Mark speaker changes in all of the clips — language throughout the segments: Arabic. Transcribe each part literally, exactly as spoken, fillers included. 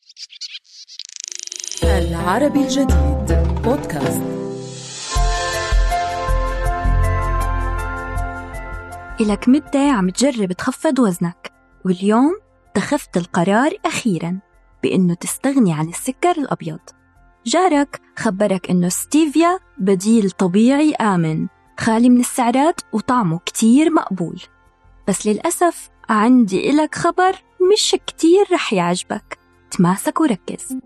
Speaker 1: العربي الجديد بودكاست.
Speaker 2: إلك مدة عم تجرب تخفض وزنك، واليوم اتخذت القرار أخيراً بأنه تستغني عن السكر الأبيض. جارك خبرك أنه ستيفيا بديل طبيعي آمن خالي من السعرات وطعمه كتير مقبول، بس للأسف عندي إلك خبر مش كتير رح يعجبك. تماسك وركز.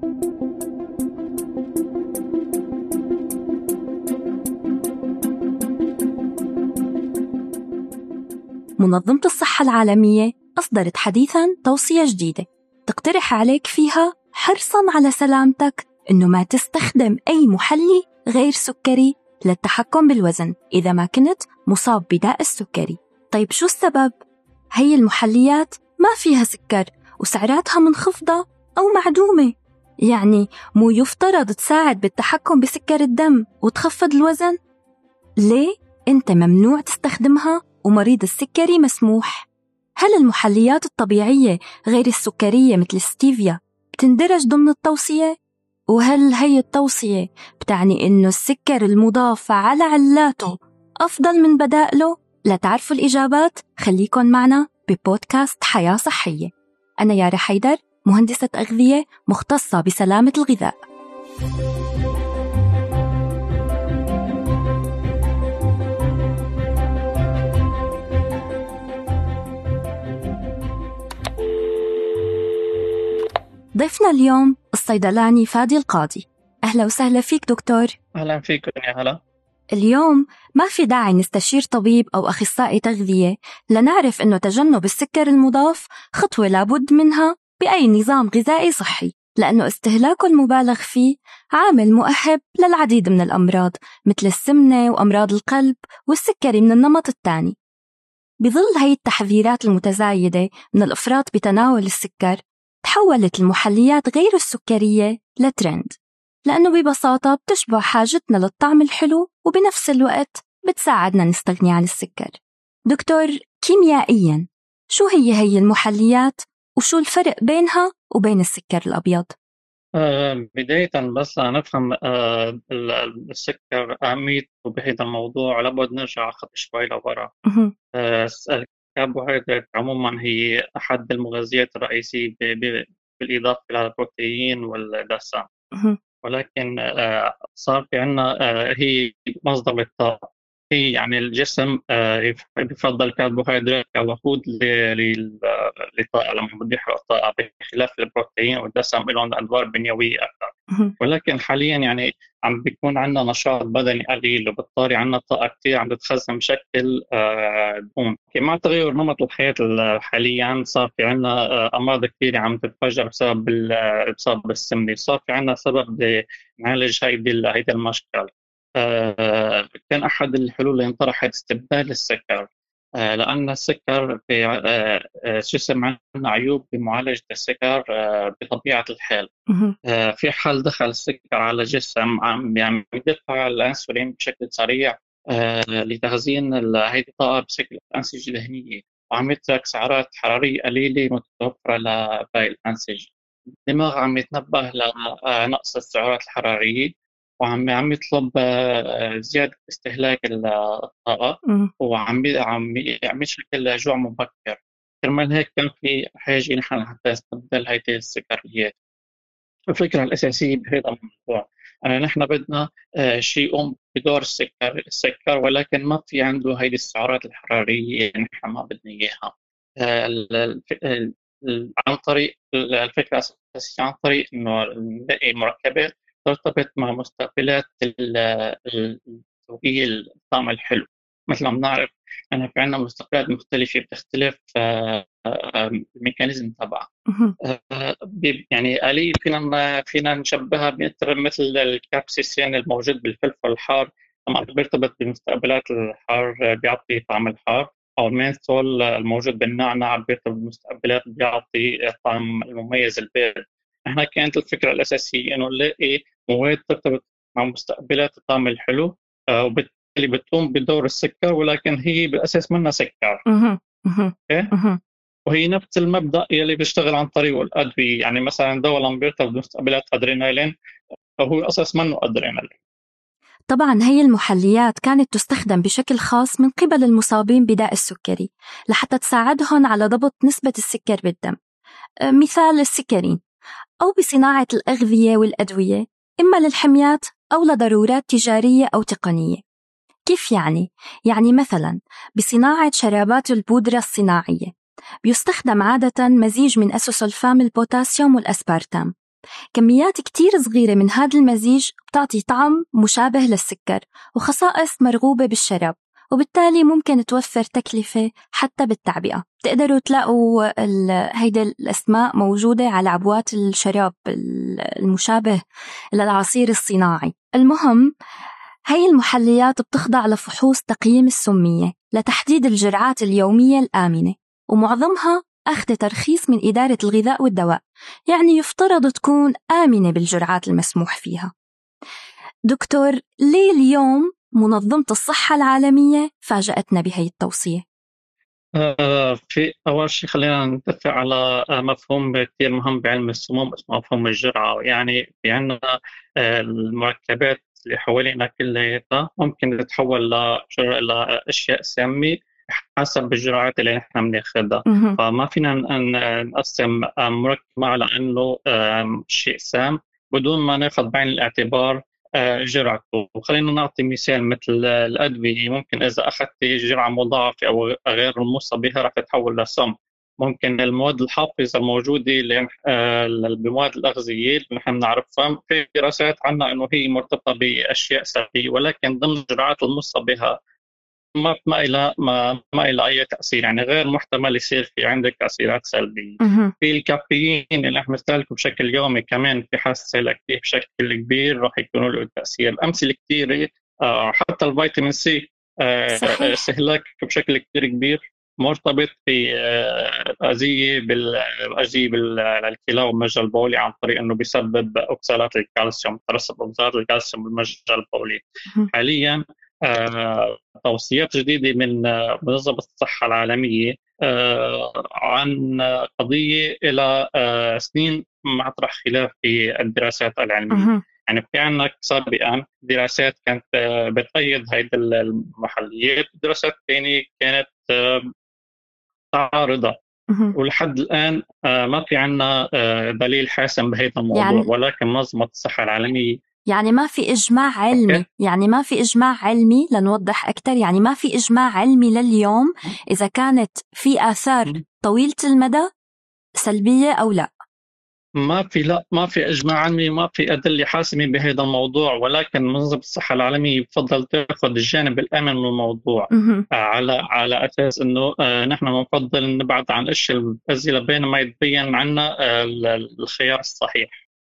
Speaker 2: منظمة الصحة العالمية أصدرت حديثاً توصية جديدة تقترح عليك فيها حرصاً على سلامتك إنه ما تستخدم أي محلي غير سكري للتحكم بالوزن إذا ما كنت مصاب بداء السكري. طيب شو السبب؟ هي المحليات ما فيها سكر وسعراتها منخفضة أو معدومة، يعني مو يفترض تساعد بالتحكم بسكر الدم وتخفض الوزن؟ ليه أنت ممنوع تستخدمها ومريض السكري مسموح؟ هل المحليات الطبيعية غير السكرية مثل ستيفيا بتندرج ضمن التوصية؟ وهل هي التوصية بتعني إنه السكر المضاف على علاته أفضل من بدائله؟ لتعرفوا الإجابات خليكن معنا ببودكاست حياة صحية. أنا يارا حيدر، مهندسة أغذية مختصة بسلامة الغذاء. ضيفنا اليوم الصيدلاني فادي القاضي. أهلا وسهلا فيك دكتور.
Speaker 3: أهلا فيكم يا هلا.
Speaker 2: اليوم ما في داعي نستشير طبيب أو أخصائي تغذية لنعرف أنه تجنب السكر المضاف خطوة لابد منها بأي نظام غذائي صحي، لأنه استهلاكه المبالغ فيه عامل مؤهب للعديد من الأمراض مثل السمنة وأمراض القلب والسكري من النمط الثاني. بظل هاي التحذيرات المتزايدة من الإفراط بتناول السكر، تحولت المحليات غير السكرية لترند، لأنه ببساطة بتشبع حاجتنا للطعم الحلو وبنفس الوقت بتساعدنا نستغني عن السكر. دكتور، كيميائياً شو هي هي المحليات وشو الفرق بينها وبين السكر الأبيض؟
Speaker 3: آه بداية بس نفهم آه السكر أهميته بهذا الموضوع لابد نرجع خط شوي لورا. آه الكربوهيدرات عموما هي أحد المغذيات الرئيسية بالإضافة إلى البروتين والدسم، ولكن آه صار في عنا آه هي مصدر للطاقة. هي يعني الجسم آه بفضل الكربوهيدرات كوقود للطاقة لما بده يحرق طاقة، بخلاف البروتين والدسم لهم أدوار بنيوية أكثر. ولكن حاليا يعني عم بيكون عندنا نشاط بدني قليل وبالتالي عندنا طاقة كتير عم تتخزن بشكل دهون. آه مع تغير نمط الحياة حاليا صار في عندنا آه أمراض كتير عم تتفجر بسبب بسبب السمنة. صار في عندنا سبب لنعالج هيدي هيدي المشكلة. آه كان أحد الحلول اللي انطرحت استبدال السكر، آه لأن السكر في آه آه شو اسمه عندنا عيوب بمعالجة السكر آه بطبيعة الحال. آه في حال دخل السكر على الجسم عم يعني يدفع الأنسولين بشكل سريع آه لتخزين هذه الطاقة بشكل أنسجة دهنية، وعم يترك سعرات حرارية قليلة متوفرة لباقي الأنسجة. الدماغ عم يتنبه لنقص السعرات الحرارية وعم عم يطلب زيادة استهلاك الطاقة، وعم عم عم يشكل جوع مبكر. كرمال هيك كان في حاجة نحن حتى نستبدل هيدي السكريات. الفكرة الأساسية بهذا الموضوع أن نحن بدنا شيء يقوم بدور السكر السكر ولكن ما في عنده هيدي السعرات الحرارية اللي نحن ما بدنا إياها. عن طريق الفكرة الأساسية عن طريق إنه نلاقي مركبات ترتبط مع مستقبلات الذوقية الطعم الحلو. مثل ما بنعرف أنا في عندنا مستقبلات مختلفة بتختلف الميكانيزم تبعها. يعني قليل فينا فينا نشبهها مثل الكابسيسين الموجود بالفلفل الحار، طبعا بيرتبط بمستقبلات الحار بيعطي طعم الحار، أو المينثول الموجود بالنعناع بيرتبط بمستقبلات بيعطي الطعم المميز البارد. احنا كانت الفكرة الأساسية إنه نلاقي مواد ترتبط مع مستقبلات الطعم الحلو وبالتالي بتقوم بدور السكر ولكن هي بالأساس منها سكر. وهي نفس المبدأ يلي بيشتغل عن طريقه الأدوية. يعني مثلا دواء لما بيرتبط بمستقبلات أدرينالين فهو أساس منه أدرينالين.
Speaker 2: طبعا هي المحليات كانت تستخدم بشكل خاص من قبل المصابين بداء السكري لحتى تساعدهم على ضبط نسبة السكر بالدم، مثال السكرين، أو بصناعة الأغذية والأدوية إما للحميات أو لضرورات تجارية أو تقنية. كيف يعني؟ يعني مثلا بصناعة شرابات البودرة الصناعية بيستخدم عادة مزيج من أسوسولفام البوتاسيوم والأسبارتام. كميات كتير صغيرة من هذا المزيج بتعطي طعم مشابه للسكر وخصائص مرغوبة بالشراب، وبالتالي ممكن توفر تكلفة حتى بالتعبئة. تقدروا تلاقوا هيدا الأسماء موجودة على عبوات الشراب المشابه للعصير الصناعي. المهم، هاي المحليات بتخضع لفحوص تقييم السمية لتحديد الجرعات اليومية الآمنة، ومعظمها أخذ ترخيص من إدارة الغذاء والدواء، يعني يفترض تكون آمنة بالجرعات المسموح فيها. دكتور، ليه اليوم منظمة الصحة العالمية فاجأتنا بهي التوصية؟
Speaker 3: آه في أول شيء خلينا نتفق على مفهوم كتير مهم بعلم السموم اسمه مفهوم الجرعة. يعني في عنا آه المركبات اللي حوالينا كلها ممكن تتحول لأشياء سامة حسب الجرعات اللي نحن بناخدها. فما فينا نقسم مركب على أنه شيء سام بدون ما ناخذ بعين الاعتبار جرعته. وخلينا نعطي مثال مثل الأدوية، ممكن إذا أخذت جرعة مضاعفة أو غير الموصى بها رح تتحول لسم. ممكن المواد الحافظة الموجودة بالمواد الأغذية اللي نحن نعرفها في دراسات عنها أنه هي مرتبطة بأشياء سلبية، ولكن ضمن الجرعات الموصى بها ما ما إلى ما ما إلى أي تأثير. يعني غير محتمل يصير في عندك تأثيرات سلبية. في الكافيين اللي احنا بنستهلكه بشكل يومي كمان في حاسة لكتير بشكل كبير راح يكونوا له تأثير. أمثلة كتيرة، آه حتى الفيتامين سي آه استهلاك بشكل كتير كبير مرتبط بأذية بالأذية بالكلى والمجرى البولي عن طريق إنه بيسبب أكسالات الكالسيوم، ترسب أكسالات الكالسيوم بالمجرى البولي. حاليا آه توصيات جديدة من منظمة الصحة العالمية آه عن قضية إلى آه سنين مطرح خلاف في الدراسات العلمية. يعني في عندنا سابقا دراسات كانت آه بتأيد هذه المحليات، دراسات ثانية كانت آه تعارضة، ولحد الآن آه ما في عندنا آه دليل حاسم بهذا الموضوع. يعني ولكن منظمة الصحة العالمية
Speaker 2: يعني ما في إجماع علمي، يعني ما في إجماع علمي لنوضح أكثر، يعني ما في إجماع علمي لليوم إذا كانت في آثار طويلة المدى سلبية أو لا.
Speaker 3: ما في لا ما في إجماع علمي، ما في أدلة حاسمة بهذا الموضوع، ولكن منظمة الصحة العالمية بفضل تأخذ الجانب الآمن من الموضوع على على أساس إنه آه نحن نفضل نبعد عن الأشياء الأزلة بين ما يتبين عنا آه الخيار الصحيح.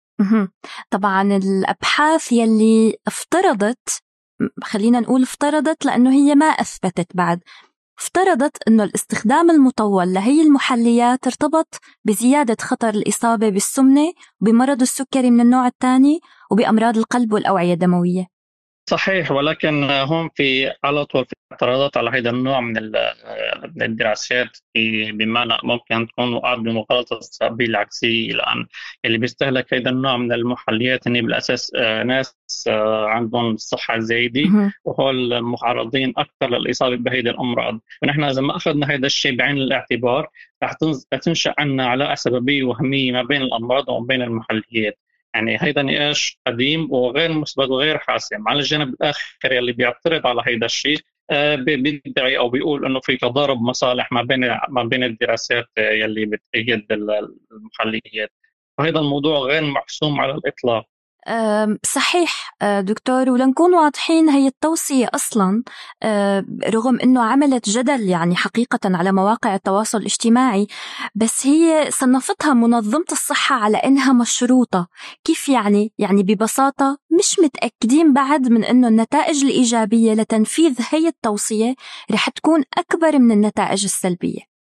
Speaker 2: طبعا الأبحاث يلي افترضت، خلينا نقول افترضت لأنه هي ما أثبتت بعد، افترضت أنه الاستخدام المطول لهي المحليات ارتبط بزيادة خطر الإصابة بالسمنة وبمرض السكري من النوع الثاني وبأمراض القلب والأوعية الدموية.
Speaker 3: صحيح، ولكن هون في على طول في اعتراضات على هذا النوع من من الدراسات بما ممكن تكون وقعت بمغالطة السببية العكسية، لأن اللي بيستهلك هذا النوع من المحليات هن بالأساس ناس عندهم الصحة الزايدة وهول معرضين أكثر للإصابة بهذه الأمراض. ونحن إذا ما أخذنا هذا الشيء بعين الاعتبار رح تنشأ عنا علاقة سببية وهمية ما بين الأمراض وما بين المحليات. يعني هيدا نقاش قديم وغير مثبت وغير حاسم. على الجانب الآخر اللي بيعترض على هيدا الشيء آه بيدعي أو بيقول إنه في تضارب مصالح ما بين ما بين الدراسات يلي بتأيد المحليات، وهذا الموضوع غير محسوم على الإطلاق.
Speaker 2: صحيح دكتور، ولنكون واضحين هي التوصية أصلا رغم أنه عملت جدل يعني حقيقة على مواقع التواصل الاجتماعي، بس هي صنفتها منظمة الصحة على أنها مشروطة. كيف يعني؟ يعني ببساطة مش متأكدين بعد من أنه النتائج الإيجابية لتنفيذ هي التوصية رح تكون أكبر من النتائج السلبية.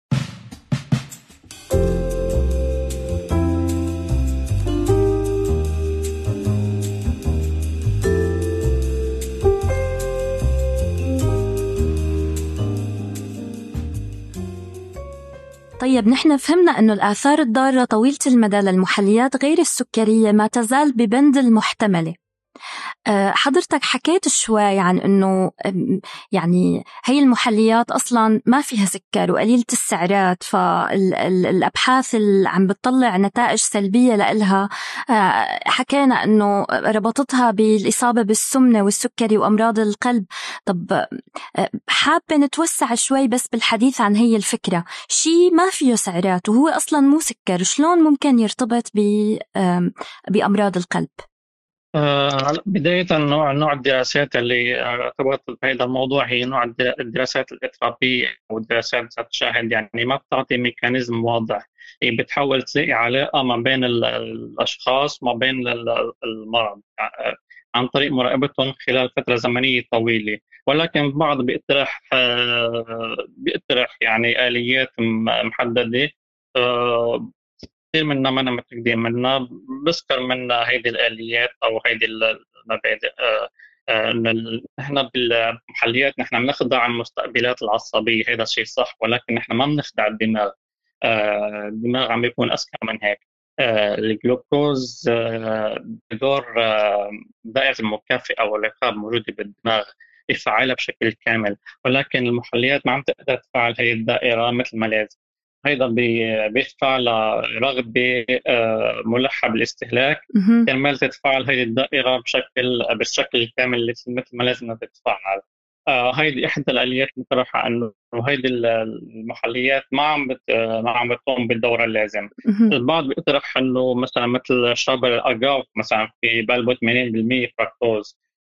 Speaker 2: طيب نحن فهمنا أنه الآثار الضارة طويلة المدى للمحليات غير السكرية ما تزال ببند المحتملة. حضرتك حكيت شوي عن أنه يعني هي المحليات أصلاً ما فيها سكر وقليلة السعرات، فالأبحاث اللي عم بتطلع نتائج سلبية لإلها حكينا أنه ربطتها بالإصابة بالسمنة والسكري وأمراض القلب. طب حابة نتوسع شوي بس بالحديث عن هي الفكرة، شيء ما فيه سعرات وهو أصلاً مو سكر شلون ممكن يرتبط بأمراض القلب؟
Speaker 3: آه بداية نوع نوع الدراسات اللي ارتبطت بهذا الموضوع هي نوع الدراسات الإطرافية أو الدراسات ذات شاهد، يعني ما بتعطي ميكانيزم واضح، هي بتحاول تلاقي علاقة ما بين الأشخاص ما بين المرض عن طريق مراقبتهم خلال فترة زمنية طويلة، ولكن البعض بيقترح بيقترح يعني آليات محددة كثير منا ما أنا متأكدين منها، بذكر منها هيدي الآليات أو هيدي المبادئ. نحن بالمحليات نحن بنخضع المستقبلات العصبية، هذا الشيء صح، ولكن نحن ما بنخدع الدماغ. الدماغ عم بيكون أذكى من هيك. الجلوكوز بدور دائرة المكافأة والعقاب موجودة بالدماغ، يفعلها بشكل كامل، ولكن المحليات ما عم تقدر تفعل هي الدائرة مثل ما لازم. هيدا بيدفع لرغبة ملحة بالاستهلاك كرمال تتفاعل هيدي الدائرة بشكل بالشكل الكامل مثل ما لازم تتفاعل. هيدي إحدى الآليات المقترحة إنه هيدي المحليات ما عم بت ما عم بتقوم بالدور اللازم. البعض بيقترح إنه مثلا مثل شرب الأجاف مثلا في بلبه ثمانين بالمئة فركتوز،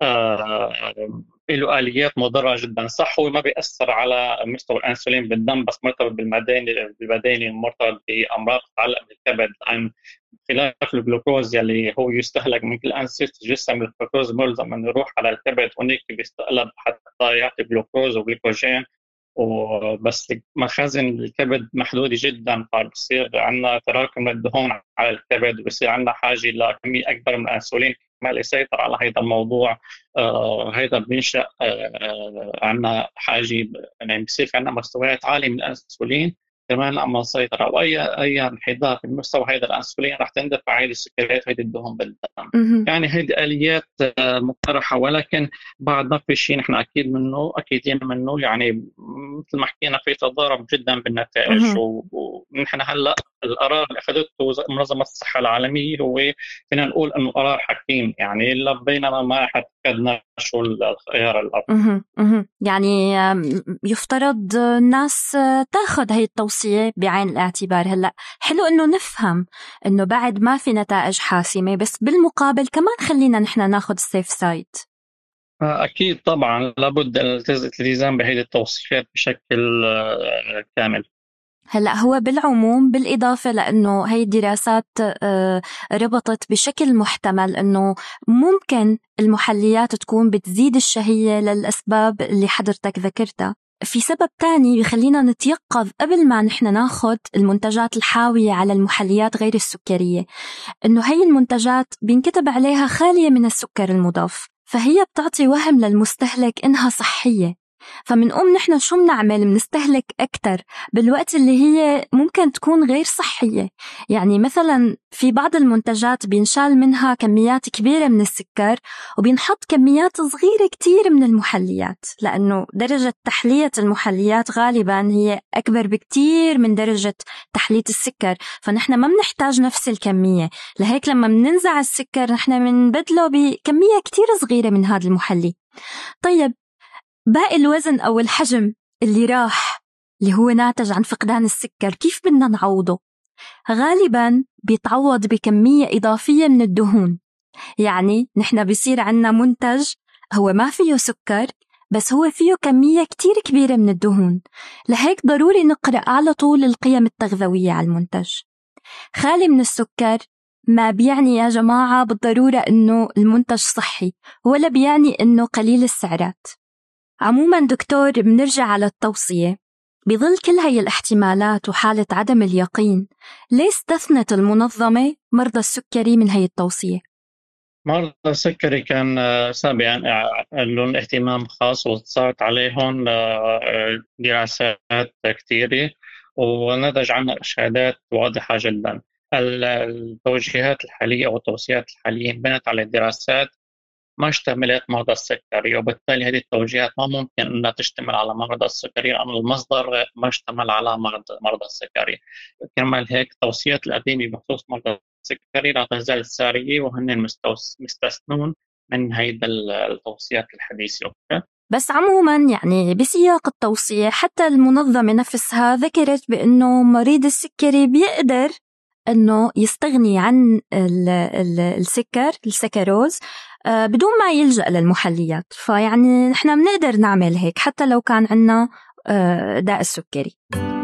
Speaker 3: له آليات مضرة جدا. صح هو ما بيأثر على مستوى الأنسولين بالدم، بس مرتبط بالمداني بالبداني المرتبط بأمراض تتعلق بالكبد، عن خلاف الجلوكوز يلي هو يستهلك من كل أنسجة الجسم. الجلوكوز ملزم أن يروح على الكبد هناك بيستقلب حتى يعطي جلوكوز وجليكوجين، وبس مخازن الكبد محدودة جدا، فبصير عندنا تراكم للدهون على الكبد وبصير عندنا حاجة لكمية أكبر من الأنسولين ما يسيطر على هذا الموضوع. آه هذا بينشأ آه عندنا حاجة يعني بصير عندنا مستويات عالية من الأنسولين كمان عم نسيطر، أو أي أي انحدار في مستوى هذا الأنسولين رح تندفع هذه السكريات وهذه الدهون بالدم. يعني هذه آليات آه مقترحة، ولكن بعد ما في شيء نحن أكيد منه أكيدين منه، يعني مثل ما حكينا في تضارب جدا بالنتائج، ونحن هلا القرار اللي أخذته منظمة الصحة العالمية هو فينا نقول إنه قرار حكيم، يعني إلا بينما ما حتكدنا شو الخيار الأفضل.
Speaker 2: يعني يفترض الناس تاخذ هاي التوصية بعين الاعتبار. هلا حلو إنه نفهم إنه بعد ما في نتائج حاسمة، بس بالمقابل كمان خلينا نحن ناخذ السيف سايد.
Speaker 3: أكيد طبعا لابد الالتزام بهذه التوصيات بشكل كامل.
Speaker 2: هلأ هو بالعموم بالإضافة لأنه هاي الدراسات ربطت بشكل محتمل أنه ممكن المحليات تكون بتزيد الشهية للأسباب اللي حضرتك ذكرتها، في سبب تاني بخلينا نتيقظ قبل ما نحن ناخد المنتجات الحاوية على المحليات غير السكرية، أنه هاي المنتجات بينكتب عليها خالية من السكر المضاف، فهي بتعطي وهم للمستهلك إنها صحية. فمنقوم نحن شو منعمل؟ منستهلك أكتر بالوقت اللي هي ممكن تكون غير صحية. يعني مثلا في بعض المنتجات بينشال منها كميات كبيرة من السكر وبينحط كميات صغيرة كتير من المحليات، لأنه درجة تحلية المحليات غالبا هي أكبر بكتير من درجة تحلية السكر، فنحن ما بنحتاج نفس الكمية. لهيك لما مننزع السكر نحن منبدله بكمية كتير صغيرة من هذا المحلي. طيب باقي الوزن أو الحجم اللي راح اللي هو ناتج عن فقدان السكر كيف بدنا نعوضه؟ غالباً بيتعوض بكمية إضافية من الدهون. يعني نحن بيصير عنا منتج هو ما فيه سكر بس هو فيه كمية كتير كبيرة من الدهون. لهيك ضروري نقرأ على طول القيم التغذوية على المنتج. خالي من السكر ما بيعني يا جماعة بالضرورة إنه المنتج صحي، ولا بيعني إنه قليل السعرات. عموما دكتور بنرجع على التوصية، بظل كل هاي الاحتمالات وحالة عدم اليقين، ليه استثنت المنظمة مرضى السكري من هاي التوصية؟
Speaker 3: مرضى السكري كان سابقا لهم اهتمام خاص وصارت عليهم دراسات كثيرة، ونتج عنها إرشادات واضحة جدا. التوجيهات الحالية أو التوصيات الحالية بنت على دراسات ما اشتملت مرضى السكري، وبالتالي هذه التوجيهات ما ممكن أنها تشتمل على مرضى السكري لأن المصدر ما اشتمل على مرض مرضى السكري. كرمال هيك التوصيات القديمة بخصوص مرضى السكري لا تزال سارية، وهن مستثنون من هيدا التوصيات الحديثة. أوكي؟
Speaker 2: بس عموما يعني بسياق التوصية حتى المنظمة نفسها ذكرت بأنه مريض السكري بيقدر أنه يستغني عن ال ال السكر السكروز بدون ما يلجأ للمحليات. فيعني نحن بنقدر نعمل هيك حتى لو كان عنا داء السكري.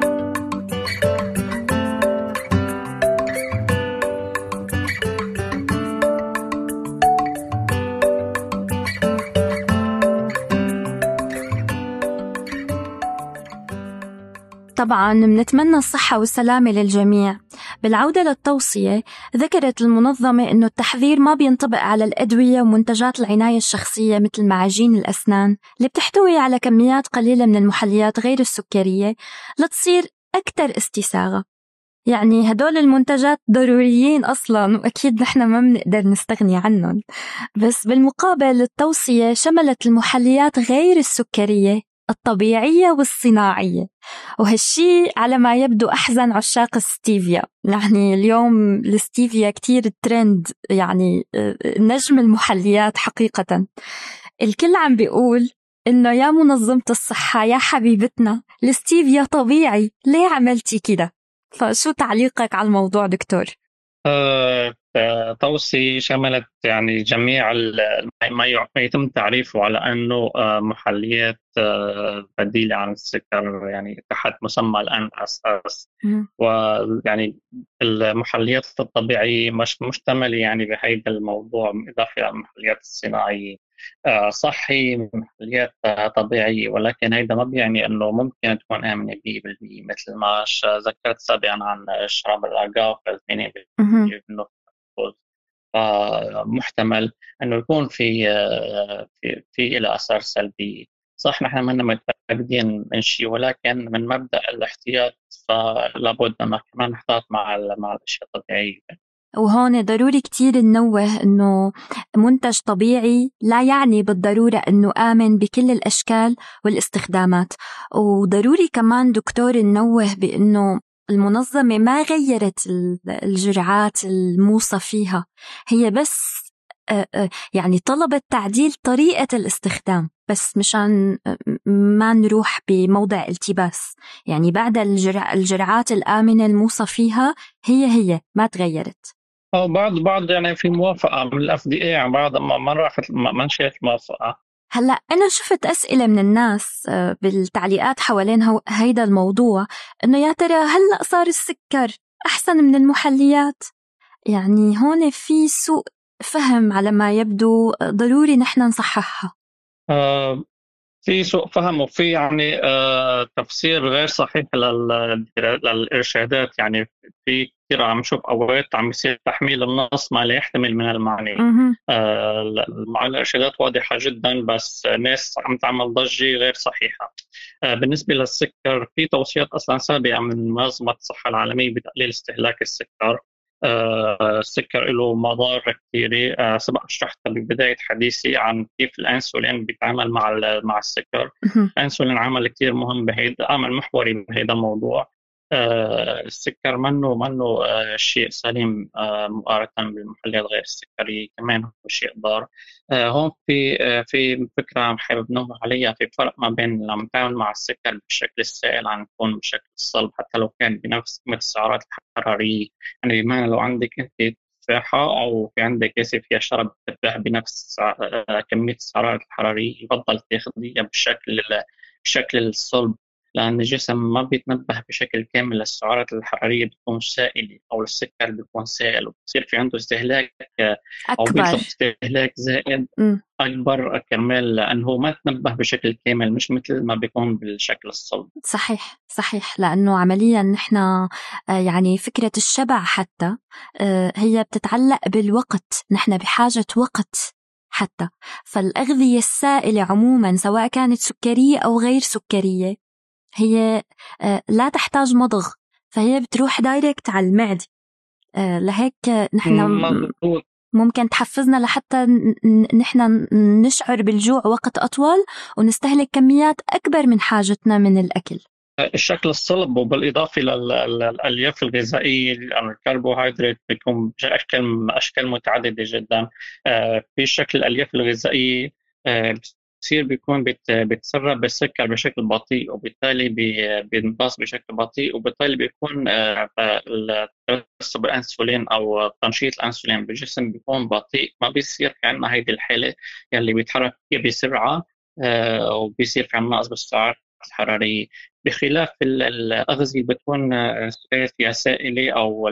Speaker 2: طبعاً منتمنى الصحة والسلامة للجميع. بالعودة للتوصية، ذكرت المنظمة أنه التحذير ما بينطبق على الأدوية ومنتجات العناية الشخصية مثل معاجين الأسنان اللي بتحتوي على كميات قليلة من المحليات غير السكرية لتصير أكثر استساغة. يعني هدول المنتجات ضروريين أصلاً وأكيد نحن ما بنقدر نستغني عنهم. بس بالمقابل التوصية شملت المحليات غير السكرية الطبيعية والصناعية، وهالشي على ما يبدو أحزن عشاق الستيفيا. يعني اليوم الستيفيا كتير ترند، يعني نجم المحليات حقيقة. الكل عم بيقول إنه يا منظمة الصحة يا حبيبتنا الستيفيا طبيعي، ليه عملتي كده؟ فشو تعليقك على الموضوع دكتور؟
Speaker 3: أه توصي شملت يعني جميع ما يتم تعريفه على أنه محليات بديلة عن السكر، يعني تحت مسمى الآن أساس. ويعني المحليات الطبيعية مش مشتملة يعني بهذا الموضوع، إضافة إلى المحليات الصناعية. صحي محليات طبيعية، ولكن هذا ما بيعني أنه ممكن تكون آمنة مية بالمية. مثل ما ذكرت سابقا عن شراب الأرقاق الذين بيجيبوا محتمل أنه يكون في في في إلى آثار سلبية. صح نحن ما متأكدين من شيء، ولكن من مبدأ الاحتياط فلابد أن كمان نحتاط مع مع الأشياء الطبيعية.
Speaker 2: وهون ضروري كتير ننوه إنه منتج طبيعي لا يعني بالضرورة إنه آمن بكل الأشكال والاستخدامات. وضروري كمان دكتور ننوه بإنه المنظمة ما غيرت الجرعات الموصى فيها، هي بس يعني طلبت تعديل طريقة الاستخدام بس مشان ما نروح بموضع التباس. يعني بعد الجرع الجرعات الآمنة الموصى فيها هي هي ما تغيرت.
Speaker 3: أو بعض بعض يعني في موافقة من الأف دي إيه، يعني بعض ما ما راحت ما شافت موافقة.
Speaker 2: هلا أنا شفت أسئلة من الناس بالتعليقات حوالين هيدا الموضوع إنه يا ترى هلأ صار السكر أحسن من المحليات. يعني هون في سوء فهم على ما يبدو، ضروري نحن نصححها.
Speaker 3: آه في سوء فهم وفي يعني آه تفسير غير صحيح للإرشادات. يعني في كثير عم نشوف أوقات عم يصير تحميل النص ما لا يحتمل من المعني. آه الإرشادات واضحة جدا بس ناس عم تعمل ضجة غير صحيحة. آه بالنسبة للسكر في توصيات أصلا سابقة من منظمة الصحة العالمية بتقليل استهلاك السكر. آه السكر له مضار كثيرة. آه سبق شرحت ببداية حديثي عن كيف الأنسولين بيتعامل مع مع السكر. الأنسولين عمل كثير مهم بهيدا، عمل محوري بهذا الموضوع. آه السكر منه منه آه شيء سليم آه مقارنة بالمحليات غير السكرية، كمان هو شيء ضار. آه هون في آه في فكرة حابب نوه عليها. في فرق ما بين لما نتعامل مع السكر بالشكل السائل عن يكون بشكل الصلب حتى لو كان بنفس قيمة السعرات الحرارية. يعني بمعنى لو عندك أنت تفاحة أو في عندك كيسة فيها شرب تفاح بنفس كمية السعرات الحرارية، يفضل تاخذيها بالشكل بالشكل الصلب، لأن الجسم ما بيتنبه بشكل كامل للسعرات الحرارية بتكون سائلة أو السكر بيكون سائل، وبصير في عنده استهلاك أو بيطلب استهلاك زائد م. أكبر كرمال لأنه ما تنبه بشكل كامل، مش مثل ما بيكون بالشكل الصلب.
Speaker 2: صحيح صحيح، لأنه عمليا نحن يعني فكرة الشبع حتى هي بتتعلق بالوقت، نحن بحاجة وقت حتى. فالأغذية السائلة عموما سواء كانت سكرية أو غير سكرية هي لا تحتاج مضغ، فهي بتروح دايركت على المعدة. لهيك نحن ممكن تحفزنا لحتى نحن نشعر بالجوع وقت أطول ونستهلك كميات أكبر من حاجتنا من الأكل.
Speaker 3: الشكل الصلب وبالإضافة للألياف الغذائية، الكربوهيدرات بيكون بأشكال أشكال متعددة جدا. في شكل الألياف الغذائية بتصير بيكون بتسرب بالسكر بشكل بطيء، وبالتالي بينباص بشكل بطيء، وبالتالي بيكون ترسب الأنسولين أو تنشيط الأنسولين بالجسم بيكون بطيء. ما بيصير في عنا هيدي الحالة يلي بيتحرك بسرعة وبيصير في عنا نقص بالسعرات الحرارية، بخلاف الأغذية بتكون فيها سائلة أو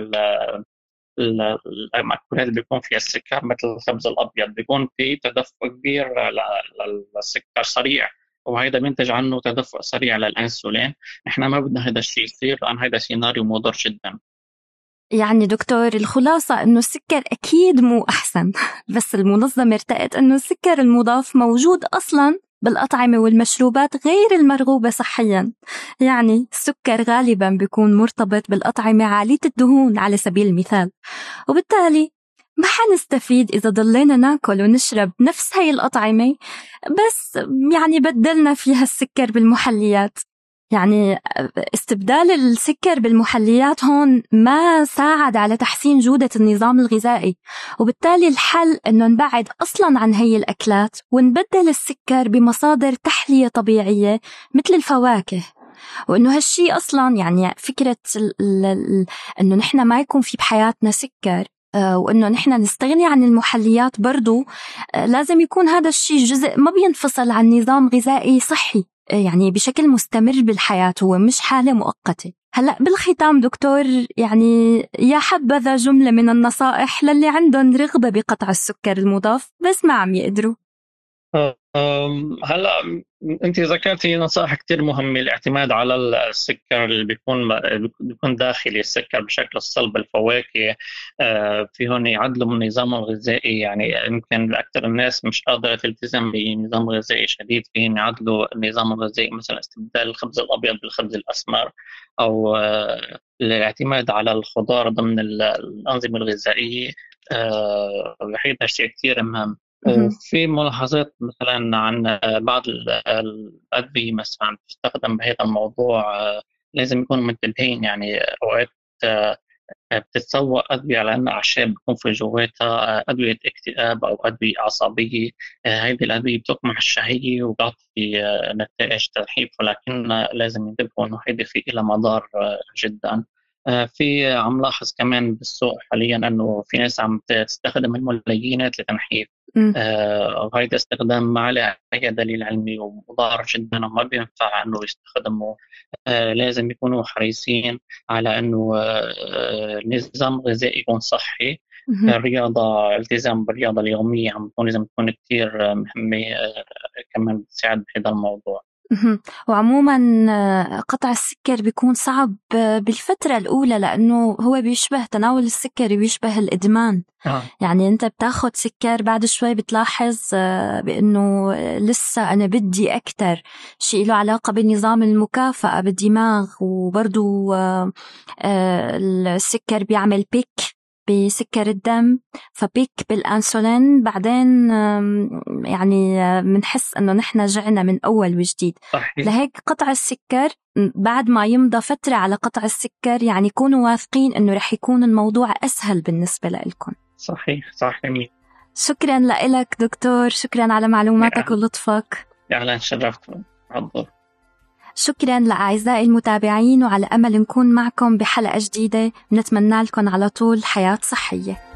Speaker 3: المأكولات اللي بيكون فيها السكر مثل الخبز الأبيض بيكون في تدفق كبير للسكر سريع، وهذا بينتج عنه تدفق سريع للأنسولين. إحنا ما بدنا هذا الشيء يصير، لأن هذا سيناريو مضر جدا.
Speaker 2: يعني دكتور الخلاصة إنه السكر أكيد مو أحسن، بس المنظمة ارتأت إنه السكر المضاف موجود أصلاً بالأطعمة والمشروبات غير المرغوبة صحياً. يعني السكر غالباً بيكون مرتبط بالأطعمة عالية الدهون على سبيل المثال، وبالتالي ما حنستفيد إذا ضلينا ناكل ونشرب نفس هاي الأطعمة بس يعني بدلنا فيها السكر بالمحليات. يعني استبدال السكر بالمحليات هون ما ساعد على تحسين جودة النظام الغذائي، وبالتالي الحل إنه نبعد أصلاً عن هي الأكلات ونبدل السكر بمصادر تحلية طبيعية مثل الفواكه. وإنه هالشي أصلاً يعني فكرة ال ال إنه نحنا ما يكون في بحياتنا سكر وإنه نحنا نستغني عن المحليات برضو لازم يكون هذا الشي جزء ما بينفصل عن نظام غذائي صحي، يعني بشكل مستمر بالحياة، هو مش حالة مؤقتة. هلأ بالختام دكتور، يعني يا حبذا جملة من النصائح للي عندهم رغبة بقطع السكر المضاف بس ما عم يقدروا.
Speaker 3: هلا انت ذكرتي نصائح كتير مهمه، الاعتماد على السكر اللي بيكون بيكون داخلي، السكر بشكل الصلب، الفواكه في هون يعدلوا من النظام الغذائي. يعني يمكن اكثر الناس مش قادره تلتزم بنظام غذائي شديد، فين يعدلوا النظام الغذائي مثلا استبدال الخبز الابيض بالخبز الاسمر، او الاعتماد على الخضار ضمن الانظمه الغذائيه. هذا شيء كتير مهم. وفي ملاحظات مثلا عن بعض الأدوية مثلا تستخدم بهذا الموضوع، لازم يكونوا منتبهين. يعني أوقات بتتسوق أدوية على أنها أعشاب بيكون في جواتها أدوية اكتئاب أو أدوية عصبية. هذه الأدوية بتقمع الشهية وبتعطي نتائج ترحيب، ولكن لازم ينتبهوا إنه هذه في إلى مضار جدا. في عم لاحظ كمان بالسوق حاليا أنه في ناس عم تستخدم الملينات لتنحيف، آه وهذا استخدام ما عليه أي دليل علمي ومضار جدا وما بينفع أنه يستخدموا. آه لازم يكونوا حريصين على أنه آه نظام غذائي يكون صحي. الرياضة، التزام بالرياضة اليومية عم تكون لازم تكون كتير مهمة، آه كمان بتساعد بهذا الموضوع.
Speaker 2: وعموما قطع السكر بيكون صعب بالفترة الأولى لأنه هو بيشبه تناول السكر بيشبه الإدمان. آه. يعني أنت بتاخد سكر بعد شوي بتلاحظ بأنه لسه أنا بدي أكتر، شيء له علاقة بالنظام المكافأة بالدماغ، وبرضو السكر بيعمل بيك بسكر الدم، فبيك بالأنسولين، بعدين يعني منحس أنه نحن جعنا من أول وجديد. صحيح. لهيك قطع السكر بعد ما يمضى فترة على قطع السكر يعني كونوا واثقين أنه رح يكون الموضوع أسهل بالنسبة لكم.
Speaker 3: صحيح صحيح.
Speaker 2: شكرا لك دكتور، شكرا على معلوماتك يعني. ولطفك.
Speaker 3: يعني شرفت عضو.
Speaker 2: شكرا لأعزائي المتابعين، وعلى أمل نكون معكم بحلقة جديدة. نتمنى لكم على طول حياة صحية.